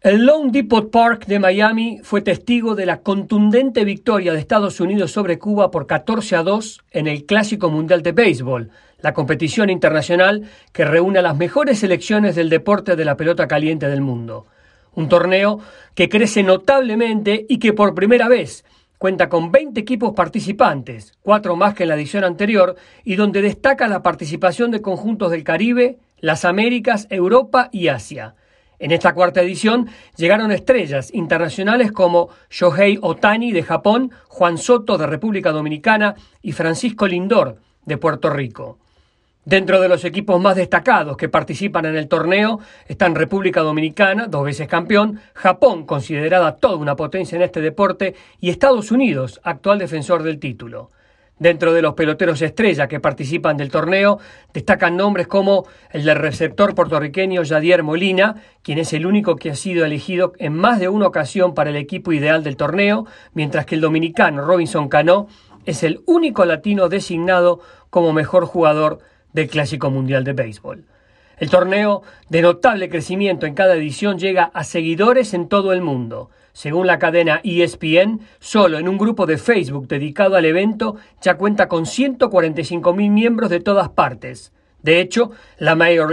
El Lone Depot Park de Miami fue testigo de la contundente victoria de Estados Unidos sobre Cuba por 14-2 en el Clásico Mundial de Béisbol, la competición internacional que reúne a las mejores selecciones del deporte de la pelota caliente del mundo. Un torneo que crece notablemente y que por primera vez cuenta con 20 equipos participantes, 4 más que en la edición anterior, y donde destaca la participación de conjuntos del Caribe, las Américas, Europa y Asia. En esta cuarta edición llegaron estrellas internacionales como Shohei Ohtani de Japón, Juan Soto de República Dominicana y Francisco Lindor de Puerto Rico. Dentro de los equipos más destacados que participan en el torneo están República Dominicana, 2 veces campeón, Japón, considerada toda una potencia en este deporte, y Estados Unidos, actual defensor del título. Dentro de los peloteros estrella que participan del torneo, destacan nombres como el del receptor puertorriqueño Yadier Molina, quien es el único que ha sido elegido en más de una ocasión para el equipo ideal del torneo, mientras que el dominicano Robinson Cano es el único latino designado como mejor jugador del Clásico Mundial de Béisbol. El torneo, de notable crecimiento en cada edición, llega a seguidores en todo el mundo. Según la cadena ESPN, solo en un grupo de Facebook dedicado al evento ya cuenta con 145.000 miembros de todas partes. De hecho, la Major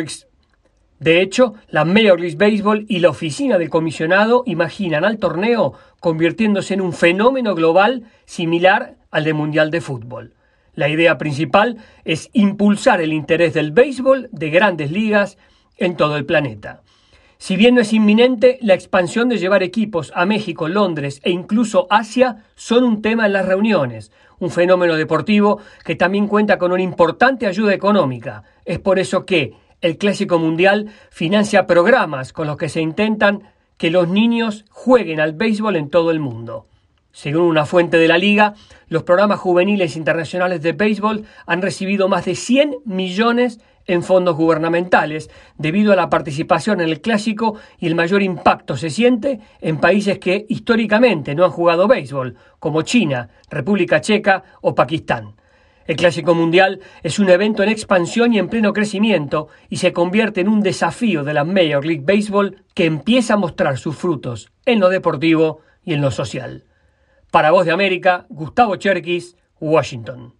League Baseball y la oficina del comisionado imaginan al torneo convirtiéndose en un fenómeno global similar al del Mundial de Fútbol. La idea principal es impulsar el interés del béisbol de grandes ligas en todo el planeta. Si bien no es inminente, la expansión de llevar equipos a México, Londres e incluso Asia son un tema en las reuniones, un fenómeno deportivo que también cuenta con una importante ayuda económica. Es por eso que el Clásico Mundial financia programas con los que se intentan que los niños jueguen al béisbol en todo el mundo. Según una fuente de la liga, los programas juveniles internacionales de béisbol han recibido más de 100 millones en fondos gubernamentales debido a la participación en el Clásico, y el mayor impacto se siente en países que históricamente no han jugado béisbol, como China, República Checa o Pakistán. El Clásico Mundial es un evento en expansión y en pleno crecimiento y se convierte en un desafío de la Major League Baseball que empieza a mostrar sus frutos en lo deportivo y en lo social. Para Voz de América, Gustavo Cherkis, Washington.